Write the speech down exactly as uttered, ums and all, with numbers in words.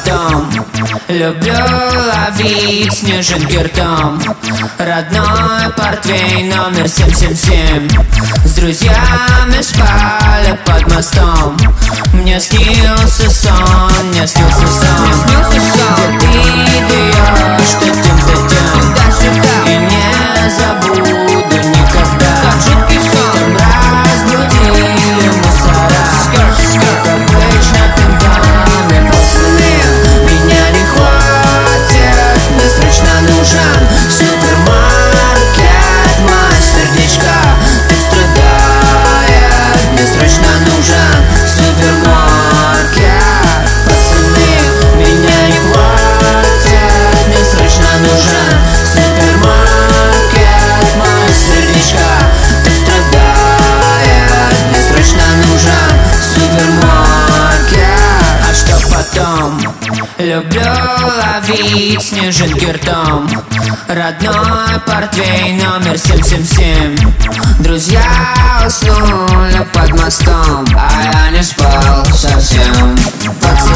потом. Люблю ловить снежинки ртом. Родной портвейн номер семь семь семь. С друзьями спали под мостом. Мне снился сон, мне снился сон. Где ты даешь, что тем-то тем. И не забуду никогда. Там разбудили мусора. Как обычно пинками пацаны. Меня не хватит, мне срочно нужен супермаркет. Мое сердечко так страдает, мне срочно нужен супермаркет. Пацаны, меня не хватит, мне срочно нужен супермаркет. Мое сердечко так страдает, мне срочно нужен супермаркет. А что потом? Люблю ловить снежинки ртом. Родной портвейн номер семь семь семь. Друзья уснули под мостом, а я не спал совсем. Пацаны,